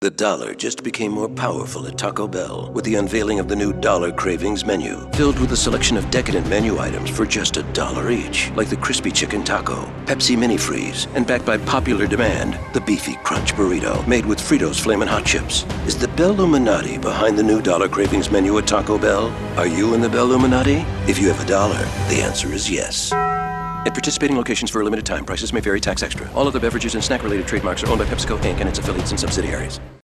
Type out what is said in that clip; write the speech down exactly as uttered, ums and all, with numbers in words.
The dollar just became more powerful at Taco Bell with the unveiling of the new Dollar Cravings menu, filled with a selection of decadent menu items for just a dollar each, like the Crispy Chicken Taco, Pepsi Mini Freeze, and backed by popular demand, the Beefy Crunch Burrito, made with Fritos Flamin' Hot Chips. Is the Belluminati behind the new Dollar Cravings menu at Taco Bell? Are you in the Belluminati? If you have a dollar, the answer is yes. At participating locations for a limited time, prices may vary, tax extra. All other beverages and snack-related trademarks are owned by PepsiCo, Incorporated and its affiliates and subsidiaries.